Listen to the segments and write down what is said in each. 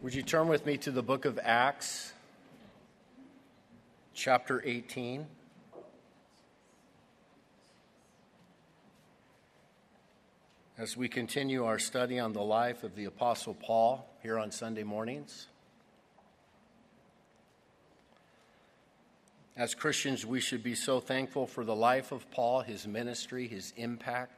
Would you turn with me to the book of Acts, chapter 18? As we continue our study on the life of the Apostle Paul here on Sunday mornings. As Christians, we should be so thankful for the life of Paul, his ministry, his impact.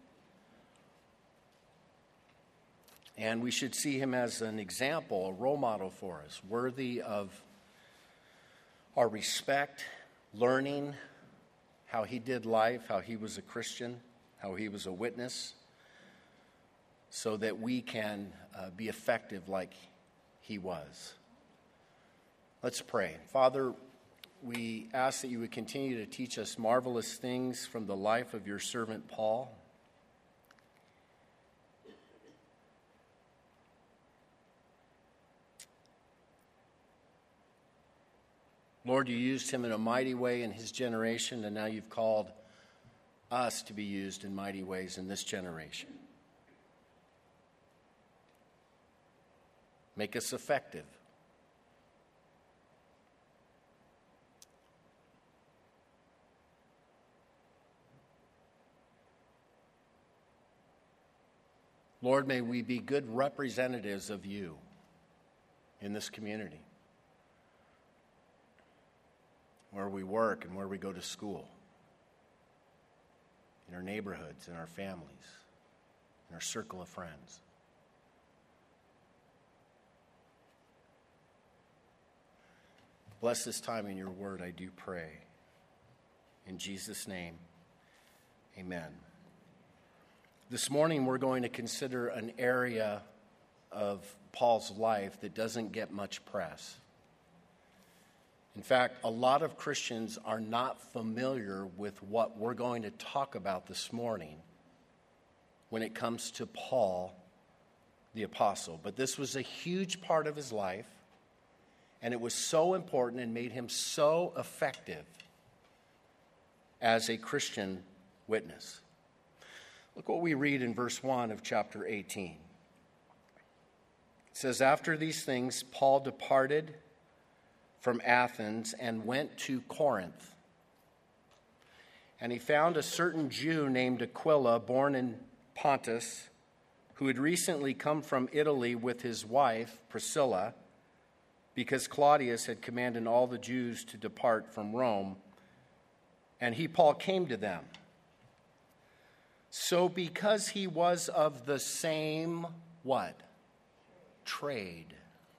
And we should see him as an example, a role model for us, worthy of our respect, learning how he did life, how he was a Christian, how he was a witness, so that we can be effective like he was. Let's pray. Father, we ask that you would continue to teach us marvelous things from the life of your servant Paul. Lord, you used him in a mighty way in his generation, and now you've called us to be used in mighty ways in this generation. Make us effective. Lord, may we be good representatives of you in this community, where we work and where we go to school, in our neighborhoods, in our families, in our circle of friends. Bless this time in your word, I do pray. In Jesus' name, amen. This morning we're going to consider an area of Paul's life that doesn't get much press. In fact, a lot of Christians are not familiar with what we're going to talk about this morning when it comes to Paul, the apostle. But this was a huge part of his life, and it was so important and made him so effective as a Christian witness. Look what we read in verse 1 of chapter 18. It says, "After these things, Paul departed from Athens and went to Corinth. And he found a certain Jew named Aquila, born in Pontus, who had recently come from Italy with his wife, Priscilla, because Claudius had commanded all the Jews to depart from Rome. And he, Paul, came to them. So because he was of the same, what? Trade.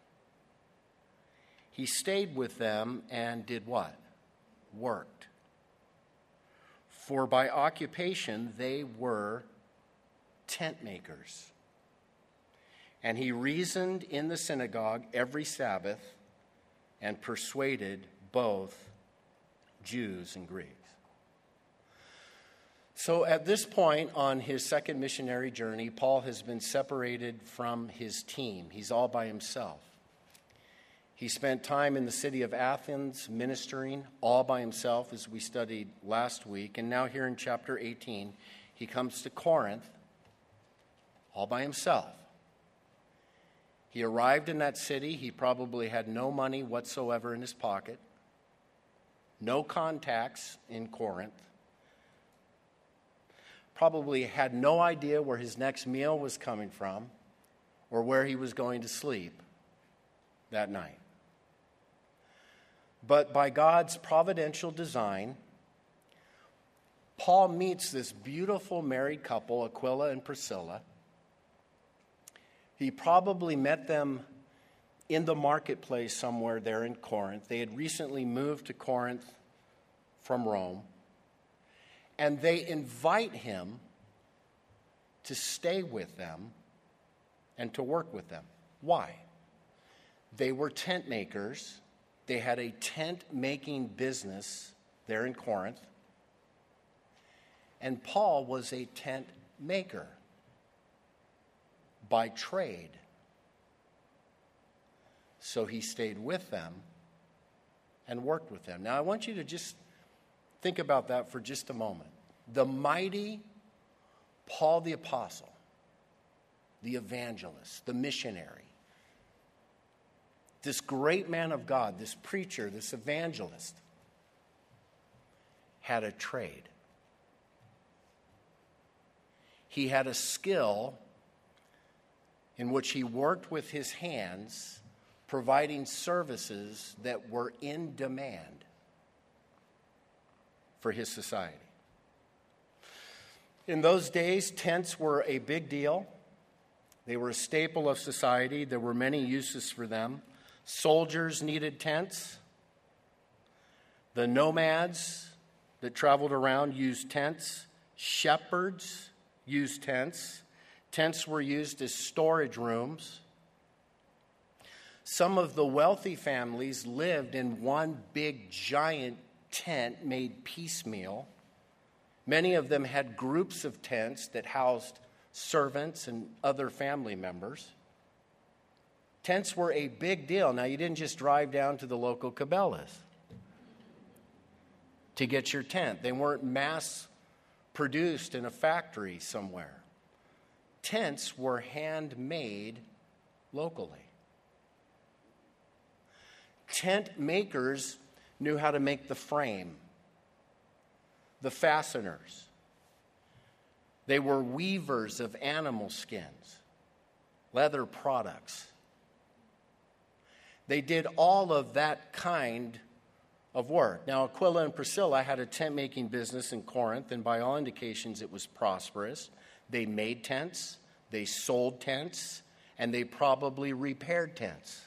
He stayed with them and did what? Worked. For by occupation they were tent makers. And he reasoned in the synagogue every Sabbath and persuaded both Jews and Greeks." So at this point on his second missionary journey, Paul has been separated from his team. He's all by himself. He spent time in the city of Athens ministering all by himself, as we studied last week. And now here in chapter 18, he comes to Corinth all by himself. He arrived in that city. He probably had no money whatsoever in his pocket, no contacts in Corinth, probably had no idea where his next meal was coming from or where he was going to sleep that night. But by God's providential design, Paul meets this beautiful married couple, Aquila and Priscilla. He probably met them in the marketplace somewhere there in Corinth. They had recently moved to Corinth from Rome. And they invite him to stay with them and to work with them. Why? They were tent makers. They had a tent-making business there in Corinth. And Paul was a tent maker by trade. So he stayed with them and worked with them. Now, I want you to just think about that for just a moment. The mighty Paul the apostle, the evangelist, the missionary, this great man of God, this preacher, this evangelist, had a trade. He had a skill in which he worked with his hands, providing services that were in demand for his society. In those days, tents were a big deal. They were a staple of society. There were many uses for them. Soldiers needed tents. The nomads that traveled around used tents. Shepherds used tents. Tents were used as storage rooms. Some of the wealthy families lived in one big giant tent made piecemeal. Many of them had groups of tents that housed servants and other family members. Tents were a big deal. Now, you didn't just drive down to the local Cabela's to get your tent. They weren't mass produced in a factory somewhere. Tents were handmade locally. Tent makers knew how to make the frame, the fasteners. They were weavers of animal skins, leather products. They did all of that kind of work. Now, Aquila and Priscilla had a tent-making business in Corinth, and by all indications, it was prosperous. They made tents, they sold tents, and they probably repaired tents.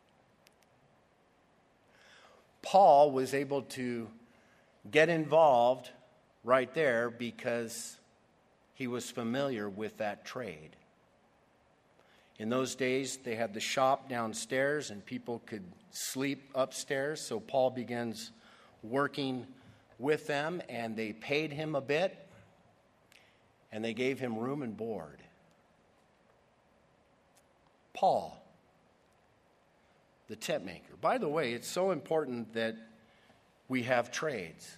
Paul was able to get involved right there because he was familiar with that trade. In those days, they had the shop downstairs and people could sleep upstairs. So Paul begins working with them, and they paid him a bit, and they gave him room and board. Paul, the tent maker. By the way, it's so important that we have trades.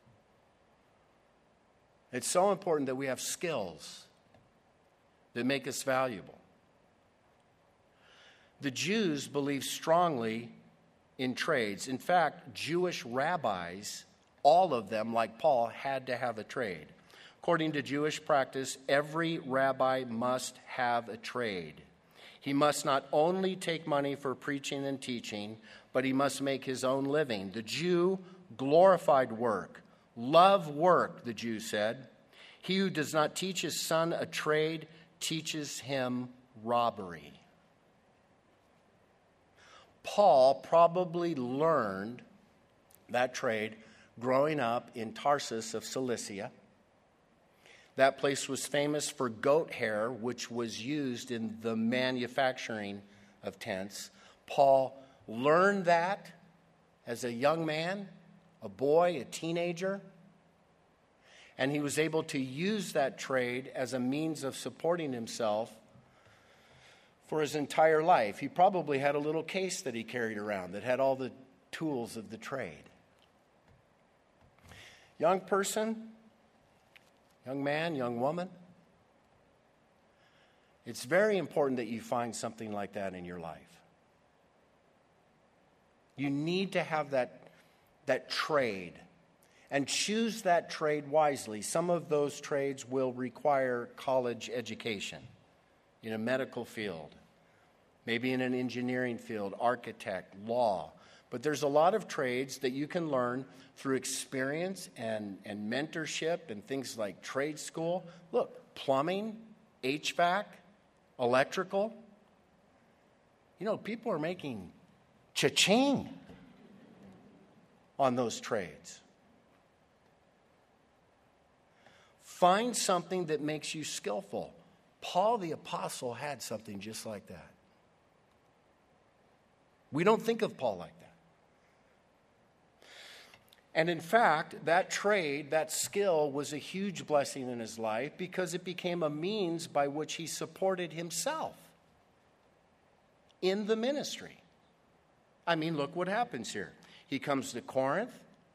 It's so important that we have skills that make us valuable. The Jews believed strongly in trades. In fact, Jewish rabbis, all of them, like Paul, had to have a trade. According to Jewish practice, every rabbi must have a trade. He must not only take money for preaching and teaching, but he must make his own living. The Jew glorified work. Love work, the Jew said. He who does not teach his son a trade teaches him robbery. Paul probably learned that trade growing up in Tarsus of Cilicia. That place was famous for goat hair, which was used in the manufacturing of tents. Paul learned that as a young man, a boy, a teenager, and he was able to use that trade as a means of supporting himself for his entire life. He probably had a little case that he carried around that had all the tools of the trade. Young person, young man, young woman, it's very important that you find something like that in your life. You need to have that trade, and choose that trade wisely. Some of those trades will require college education in a medical field, maybe in an engineering field, architect, law. But there's a lot of trades that you can learn through experience and mentorship and things like trade school. Look, plumbing, HVAC, electrical. You know, people are making cha-ching on those trades. Find something that makes you skillful. Paul the Apostle had something just like that. We don't think of Paul like that. And in fact, that trade, that skill, was a huge blessing in his life because it became a means by which he supported himself in the ministry. I mean, look what happens here. He comes to Corinth.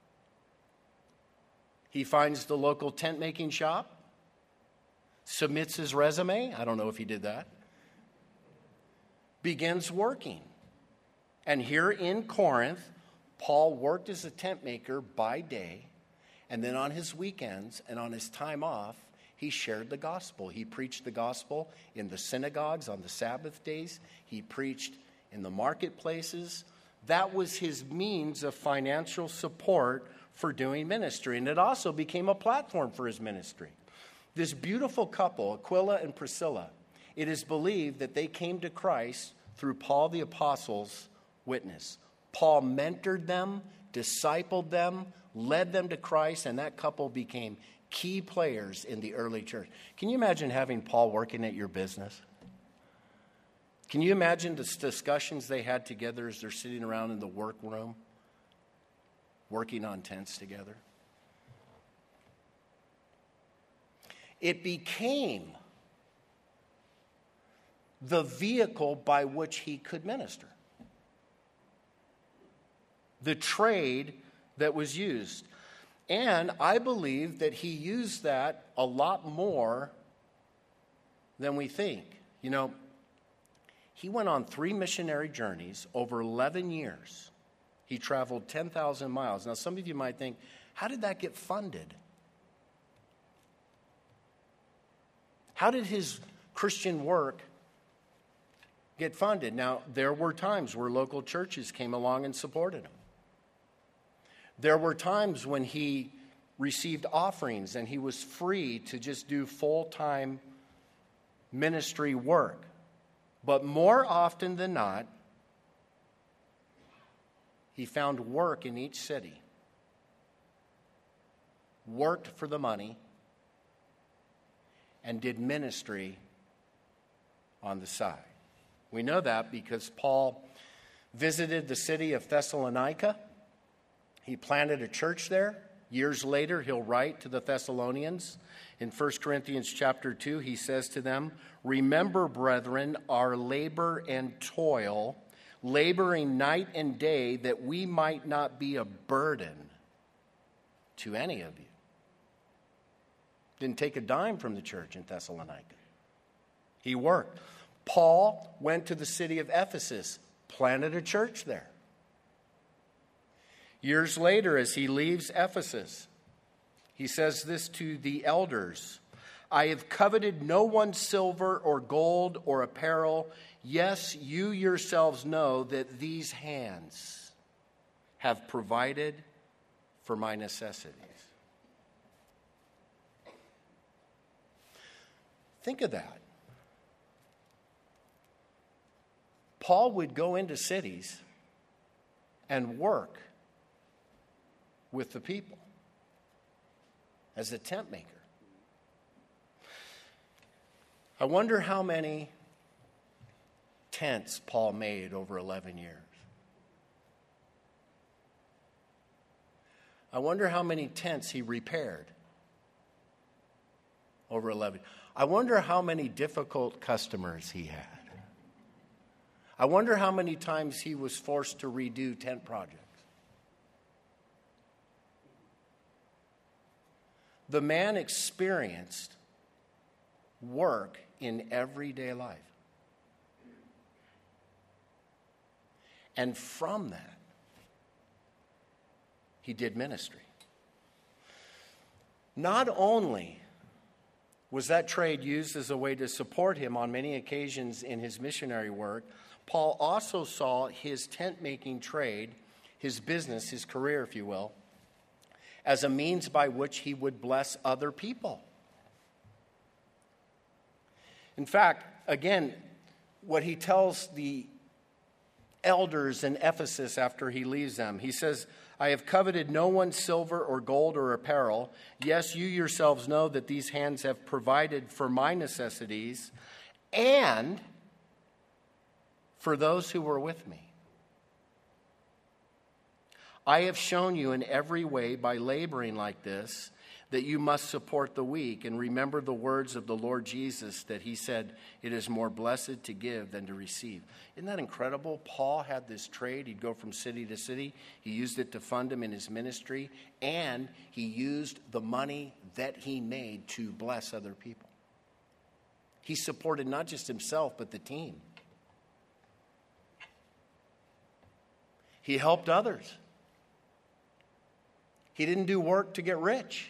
He finds the local tent-making shop, submits his resume. I don't know if he did that. Begins working. And here in Corinth, Paul worked as a tent maker by day, and then on his weekends and on his time off, he shared the gospel. He preached the gospel in the synagogues on the Sabbath days. He preached in the marketplaces. That was his means of financial support for doing ministry, and it also became a platform for his ministry. This beautiful couple, Aquila and Priscilla, it is believed that they came to Christ through Paul the Apostle's witness. Paul mentored them, discipled them, led them to Christ, and that couple became key players in the early church. Can you imagine having Paul working at your business? Can you imagine the discussions they had together as they're sitting around in the workroom, working on tents together? It became the vehicle by which he could minister. The trade that was used. And I believe that he used that a lot more than we think. You know, he went on 3 missionary journeys over 11 years. He traveled 10,000 miles. Now, some of you might think, how did that get funded? How did his Christian work get funded? Now, there were times where local churches came along and supported him. There were times when he received offerings and he was free to just do full-time ministry work. But more often than not, he found work in each city, worked for the money, and did ministry on the side. We know that because Paul visited the city of Thessalonica. He planted a church there. Years later, he'll write to the Thessalonians. In 1 Corinthians chapter 2, he says to them, "Remember, brethren, our labor and toil, laboring night and day, that we might not be a burden to any of you." Didn't take a dime from the church in Thessalonica. He worked. Paul went to the city of Ephesus, planted a church there. Years later, as he leaves Ephesus, he says this to the elders, "I have coveted no one's silver or gold or apparel. Yes, you yourselves know that these hands have provided for my necessities." Think of that. Paul would go into cities and work with the people as a tent maker. I wonder how many tents Paul made over 11 years. I wonder how many tents he repaired over 11. I wonder how many difficult customers he had. I wonder how many times he was forced to redo tent projects. The man experienced work in everyday life. And from that, he did ministry. Not only was that trade used as a way to support him on many occasions in his missionary work, Paul also saw his tent-making trade, his business, his career, if you will, as a means by which he would bless other people. In fact, again, what he tells the elders in Ephesus after he leaves them, he says, "I have coveted no one's silver or gold or apparel. Yes, you yourselves know that these hands have provided for my necessities and for those who were with me. I have shown you in every way by laboring like this that you must support the weak and remember the words of the Lord Jesus that he said, 'It is more blessed to give than to receive.'" Isn't that incredible? Paul had this trade. He'd go from city to city. He used it to fund him in his ministry, and he used the money that he made to bless other people. He supported not just himself, but the team. He helped others. He didn't do work to get rich.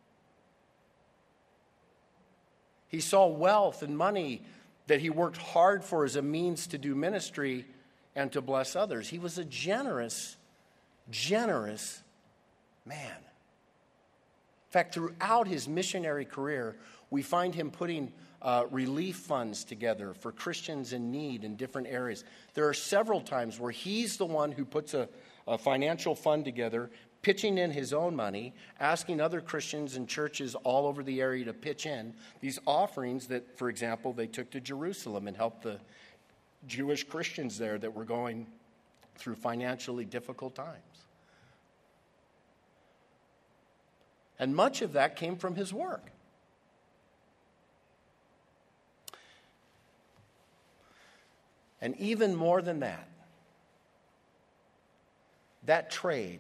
He saw wealth and money that he worked hard for as a means to do ministry and to bless others. He was a generous man. In fact, throughout his missionary career, we find him putting relief funds together for Christians in need in different areas. There are several times where he's the one who puts a financial fund together, pitching in his own money, asking other Christians and churches all over the area to pitch in these offerings that, for example, they took to Jerusalem and helped the Jewish Christians there that were going through financially difficult times. And much of that came from his work. And even more than that, that trade,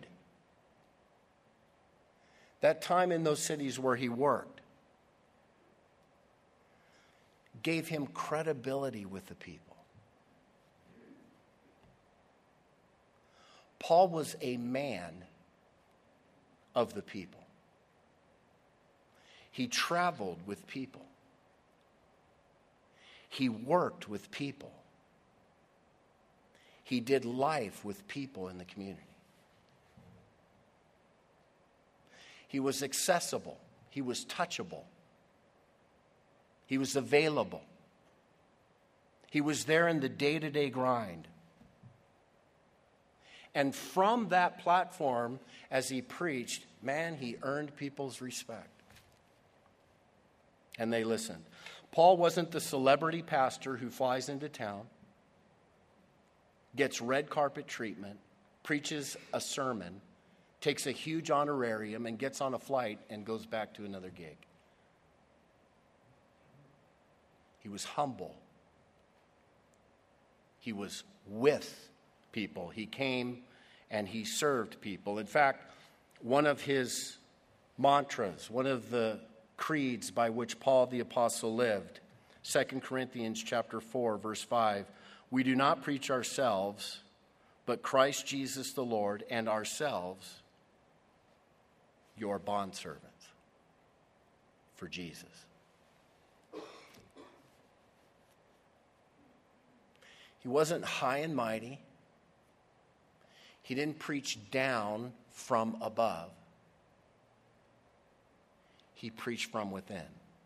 that time in those cities where he worked, gave him credibility with the people. Paul was a man of the people. He traveled with people. He worked with people. He did life with people in the community. He was accessible. He was touchable. He was available. He was there in the day-to-day grind. And from that platform, as he preached, man, he earned people's respect. And they listened. Paul wasn't the celebrity pastor who flies into town, gets red carpet treatment, preaches a sermon, takes a huge honorarium, and gets on a flight and goes back to another gig. He was humble. He was with people. He came and he served people. In fact, one of his mantras, one of the creeds by which Paul the apostle lived, 2 Corinthians chapter 4, verse 5, we do not preach ourselves, but Christ Jesus the Lord, and ourselves your bondservants for Jesus. He wasn't high and mighty. He didn't preach down from above. He preached from within.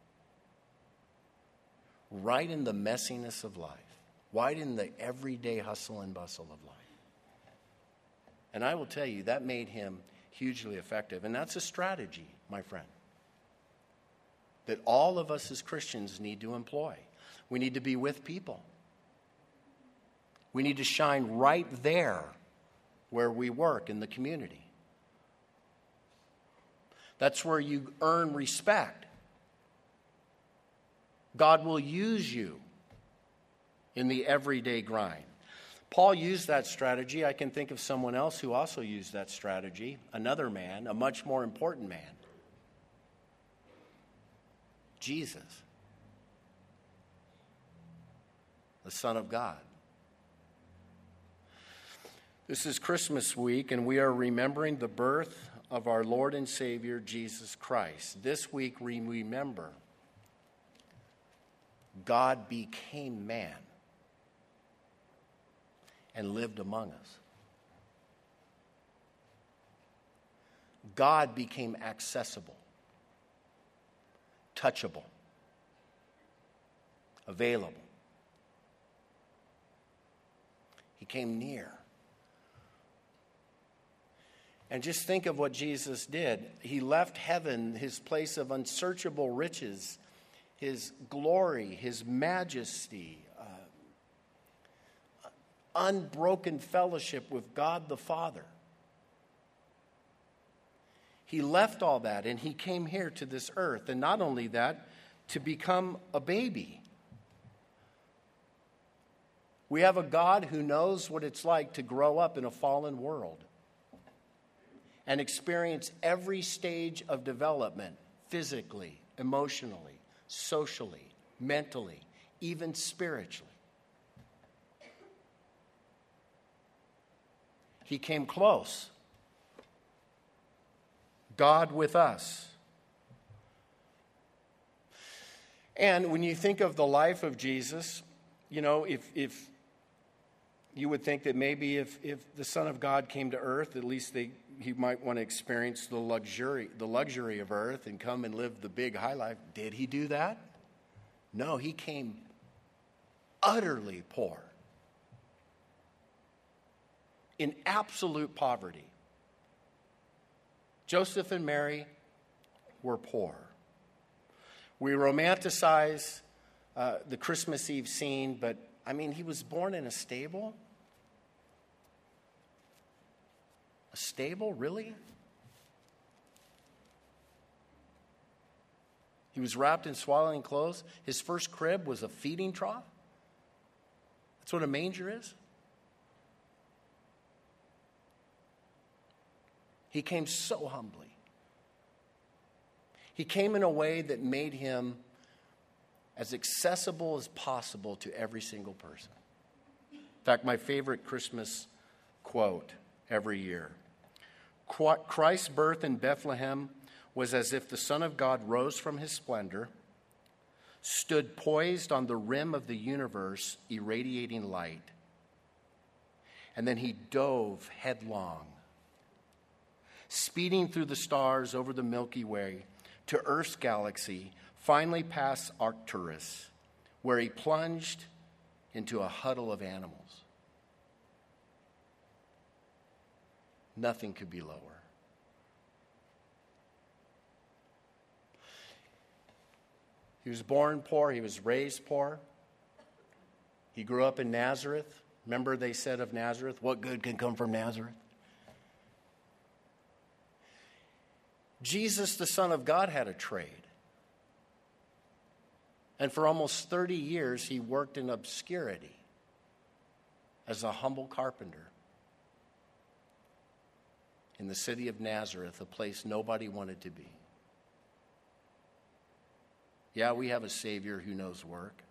Right in the messiness of life. Right in the everyday hustle and bustle of life. And I will tell you, that made him hugely effective. And that's a strategy, my friend, that all of us as Christians need to employ. We need to be with people. We need to shine right there where we work in the community. That's where you earn respect. God will use you in the everyday grind. Paul used that strategy. I can think of someone else who also used that strategy. Another man, a much more important man. Jesus, the Son of God. This is Christmas week, and we are remembering the birth of our Lord and Savior, Jesus Christ. This week we remember God became man and lived among us. God became accessible, touchable, available. He came near. And just think of what Jesus did. He left heaven, his place of unsearchable riches, his glory, his majesty, unbroken fellowship with God the Father. He left all that and he came here to this earth. And not only that, to become a baby. We have a God who knows what it's like to grow up in a fallen world and experience every stage of development, physically, emotionally, socially, mentally, even spiritually. He came close. God with us. And when you think of the life of Jesus, you know, if you would think that maybe if the Son of God came to earth, at least he might want to experience the luxury of earth and come and live the big high life. Did he do that? No, he came utterly poor. In absolute poverty. Joseph and Mary were poor. We romanticize the Christmas Eve scene, but I mean, he was born in a stable? A stable, really? He was wrapped in swaddling clothes. His first crib was a feeding trough. That's what a manger is. He came so humbly. He came in a way that made him as accessible as possible to every single person. In fact, my favorite Christmas quote every year. Christ's birth in Bethlehem was as if the Son of God rose from his splendor, stood poised on the rim of the universe, irradiating light, and then he dove headlong, speeding through the stars over the Milky Way to Earth's galaxy, finally past Arcturus, where he plunged into a huddle of animals. Nothing could be lower. He was born poor. He was raised poor. He grew up in Nazareth. Remember they said of Nazareth, what good can come from Nazareth? Jesus, the Son of God, had a trade. And for almost 30 years, he worked in obscurity as a humble carpenter in the city of Nazareth, a place nobody wanted to be. Yeah, we have a Savior who knows work.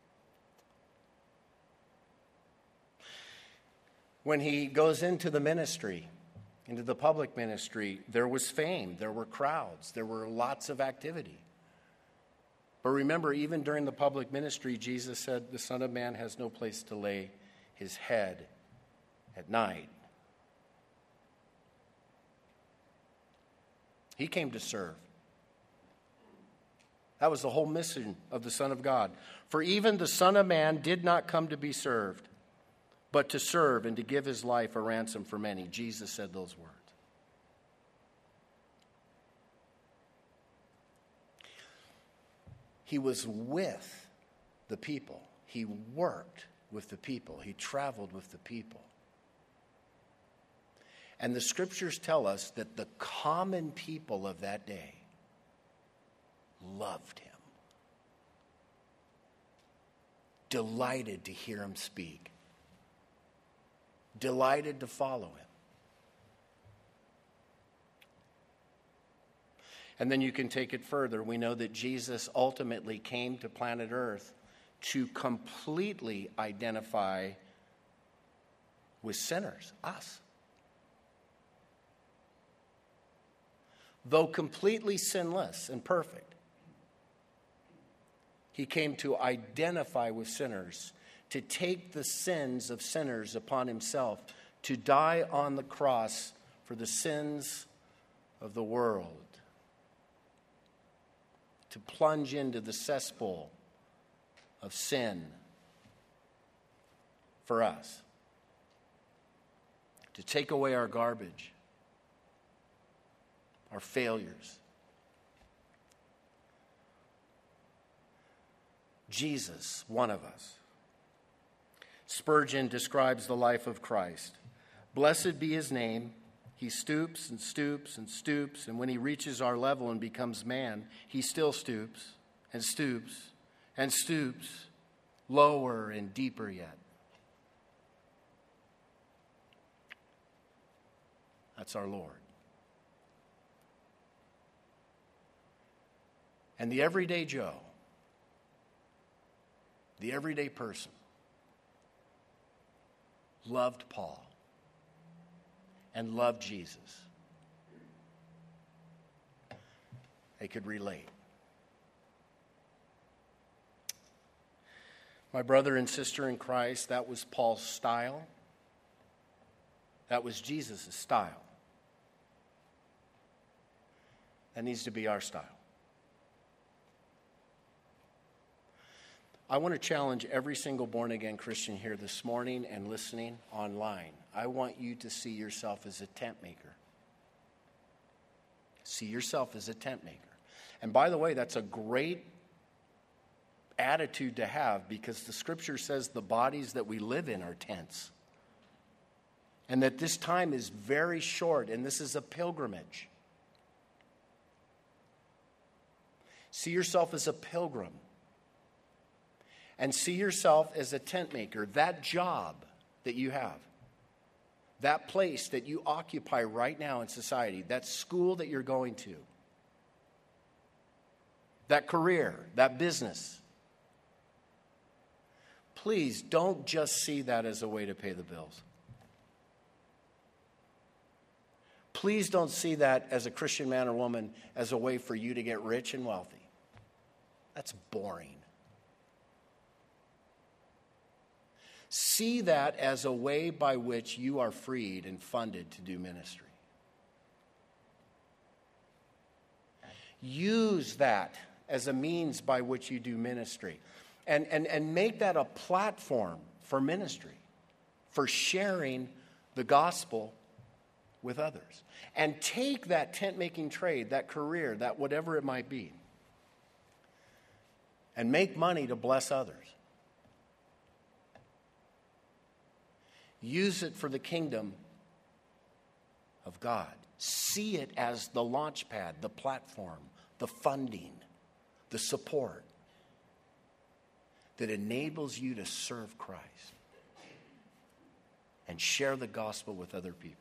When he goes into the ministry, into the public ministry, there was fame, there were crowds, there were lots of activity. But remember, even during the public ministry, Jesus said, the Son of Man has no place to lay his head at night. He came to serve. That was the whole mission of the Son of God. For even the Son of Man did not come to be served, but to serve and to give his life a ransom for many. Jesus said those words. He was with the people. He worked with the people. He traveled with the people. And the scriptures tell us that the common people of that day loved him, delighted to hear him speak, delighted to follow him. And then you can take it further. We know that Jesus ultimately came to planet Earth to completely identify with sinners, us. Though completely sinless and perfect, he came to identify with sinners, to take the sins of sinners upon himself, to die on the cross for the sins of the world, to plunge into the cesspool of sin for us, to take away our garbage, our failures. Jesus, one of us. Spurgeon describes the life of Christ. Blessed be his name. He stoops and stoops and stoops, and when he reaches our level and becomes man, he still stoops and stoops and stoops, lower and deeper yet. That's our Lord. And the everyday Joe, the everyday person, loved Paul. and love Jesus, they could relate. My brother and sister in Christ, that was Paul's style. That was Jesus' style. That needs to be our style. I want to challenge every single born-again Christian here this morning and listening online. I want you to see yourself as a tent maker. See yourself as a tent maker. And by the way, that's a great attitude to have, because the scripture says the bodies that we live in are tents. And that this time is very short, and this is a pilgrimage. See yourself as a pilgrim. And see yourself as a tent maker. That job that you have, that place that you occupy right now in society, that school that you're going to, that career, that business. Please don't just see that as a way to pay the bills. Please don't see that as a Christian man or woman as a way for you to get rich and wealthy. That's boring. See that as a way by which you are freed and funded to do ministry. Use that as a means by which you do ministry. And make that a platform for ministry, for sharing the gospel with others. And take that tent-making trade, that career, that whatever it might be, and make money to bless others. Use it for the kingdom of God. See it as the launch pad, the platform, the funding, the support that enables you to serve Christ and share the gospel with other people.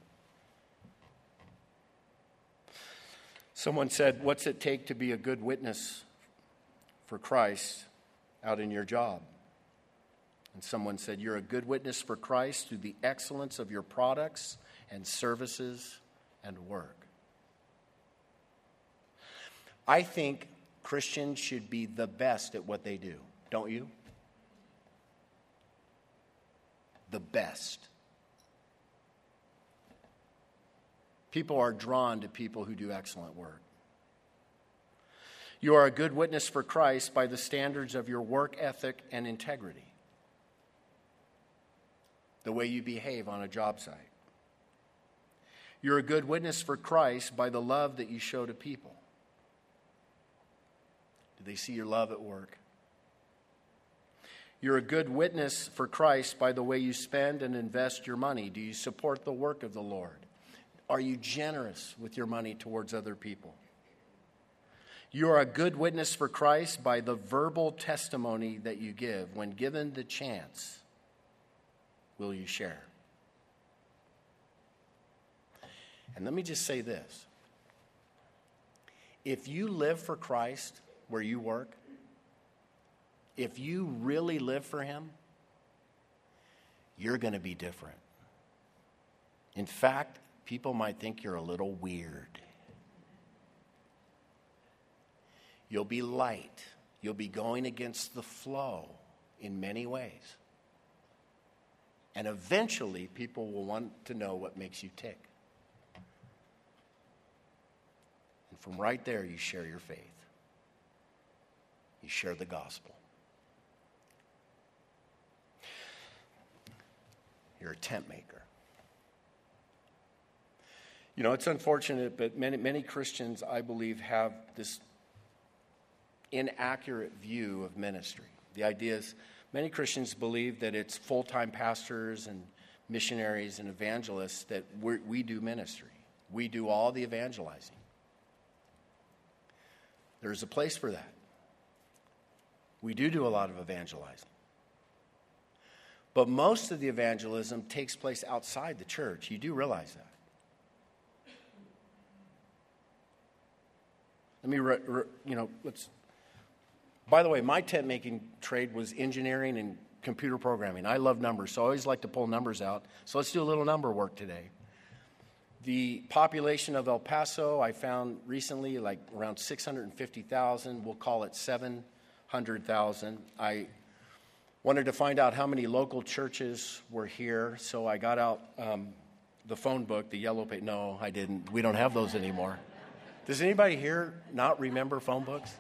Someone said, what's it take to be a good witness for Christ out in your job? And someone said, you're a good witness for Christ through the excellence of your products and services and work. I think Christians should be the best at what they do, don't you? The best. People are drawn to people who do excellent work. You are a good witness for Christ by the standards of your work ethic and integrity. The way you behave on a job site. You're a good witness for Christ by the love that you show to people. Do they see your love at work? You're a good witness for Christ by the way you spend and invest your money. Do you support the work of the Lord? Are you generous with your money towards other people? You are a good witness for Christ by the verbal testimony that you give. When given the chance, will you share? And let me just say this. If you live for Christ where you work, if you really live for Him, you're going to be different. In fact, people might think you're a little weird. You'll be light. You'll be going against the flow in many ways. And eventually, people will want to know what makes you tick. And from right there, you share your faith. You share the gospel. You're a tent maker. You know, it's unfortunate, but many Christians, I believe, have this inaccurate view of ministry. The idea is many Christians believe that it's full-time pastors and missionaries and evangelists that we do ministry. We do all the evangelizing. There's a place for that. We do a lot of evangelizing. But most of the evangelism takes place outside the church. You do realize that. By the way, my tent making trade was engineering and computer programming. I love numbers, so I always like to pull numbers out. So let's do a little number work today. The population of El Paso, I found recently, like around 650,000. We'll call it 700,000. I wanted to find out how many local churches were here, so I got out the phone book, the yellow page. No, I didn't. We don't have those anymore. Does anybody here not remember phone books?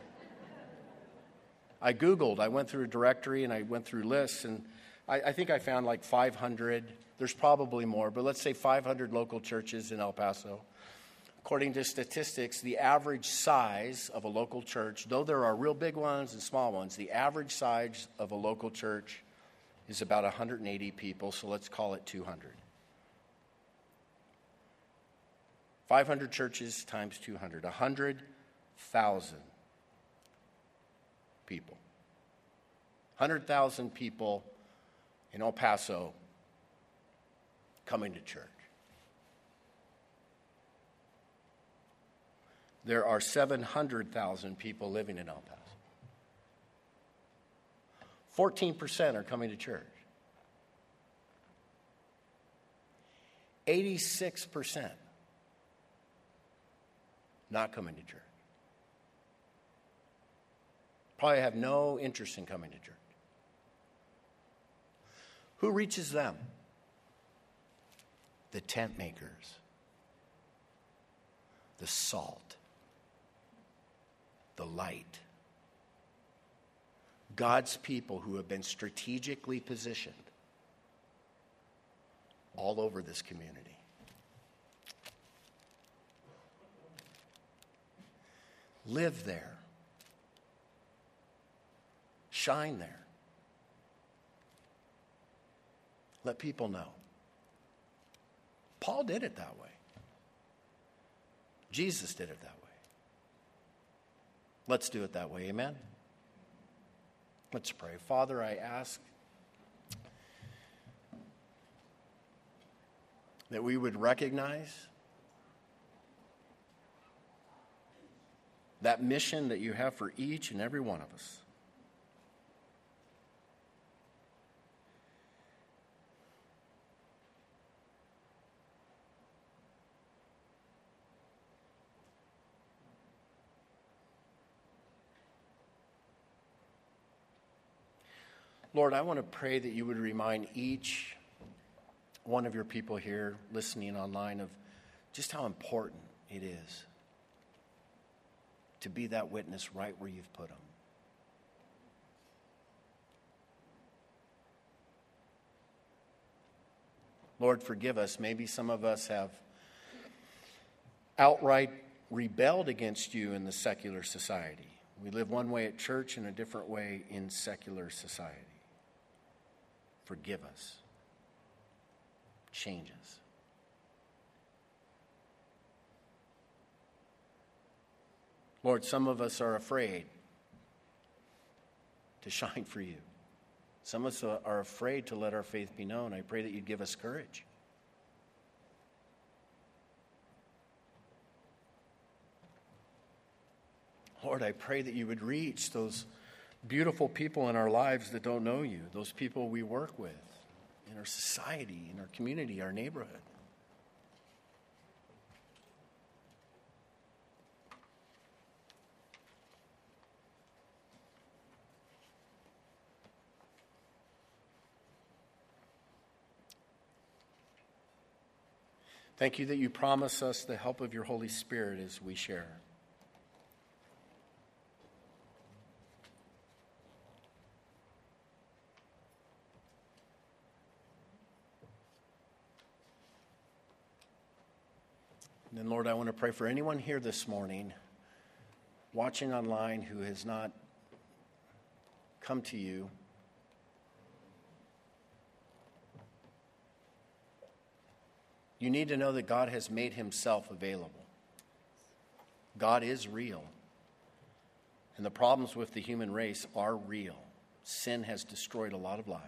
I Googled. I went through a directory and I went through lists, and I think I found like 500. There's probably more, but let's say 500 local churches in El Paso. According to statistics, the average size of a local church, though there are real big ones and small ones, the average size of a local church is about 180 people, so let's call it 200. 500 churches times 200, 100,000 people. 100,000 people in El Paso coming to church. There are 700,000 people living in El Paso. 14% are coming to church. 86% not coming to church. Probably have no interest in coming to church. Who reaches them? The tent makers, the salt, the light. God's people who have been strategically positioned all over this community. Live there. Shine there. Let people know. Paul did it that way. Jesus did it that way. Let's do it that way. Amen? Let's pray. Father, I ask that we would recognize that mission that you have for each and every one of us. Lord, I want to pray that you would remind each one of your people here listening online of just how important it is to be that witness right where you've put them. Lord, forgive us. Maybe some of us have outright rebelled against you in the secular society. We live one way at church and a different way in secular society. Forgive us. Change us. Lord, some of us are afraid to shine for you. Some of us are afraid to let our faith be known. I pray that you'd give us courage. Lord, I pray that you would reach those beautiful people in our lives that don't know you, those people we work with, in our society, in our community, our neighborhood. Thank you that you promise us the help of your Holy Spirit as we share. And then, Lord, I want to pray for anyone here this morning, watching online, who has not come to you. You need to know that God has made himself available. God is real. And the problems with the human race are real. Sin has destroyed a lot of lives.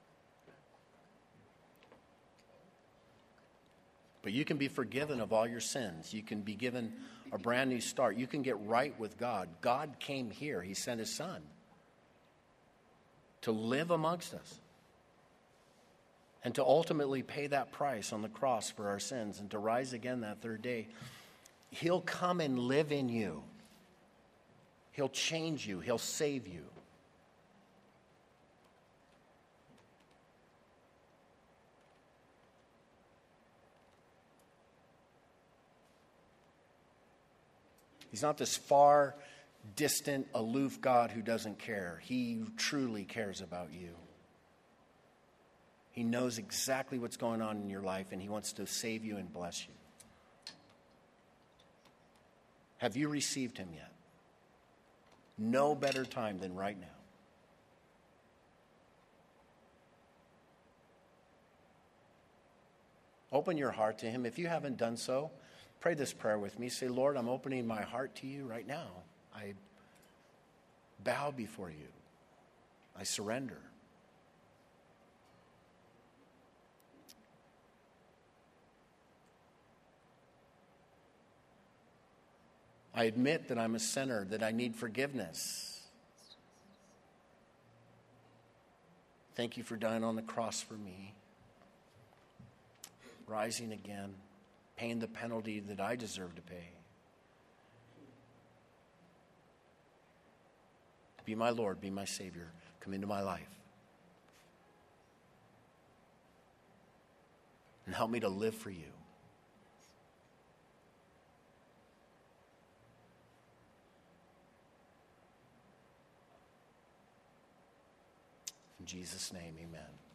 But you can be forgiven of all your sins. You can be given a brand new start. You can get right with God. God came here. He sent his son to live amongst us and to ultimately pay that price on the cross for our sins and to rise again that third day, he'll come and live in you. He'll change you. He'll save you. He's not this far, distant, aloof God who doesn't care. He truly cares about you. He knows exactly what's going on in your life, and he wants to save you and bless you. Have you received him yet? No better time than right now. Open your heart to him. If you haven't done so, pray this prayer with me. Say, Lord, I'm opening my heart to you right now. I bow before you. I surrender. I admit that I'm a sinner, that I need forgiveness. Thank you for dying on the cross for me, rising again, paying the penalty that I deserve to pay. Be my Lord, be my Savior. Come into my life. And help me to live for you. In Jesus' name, amen.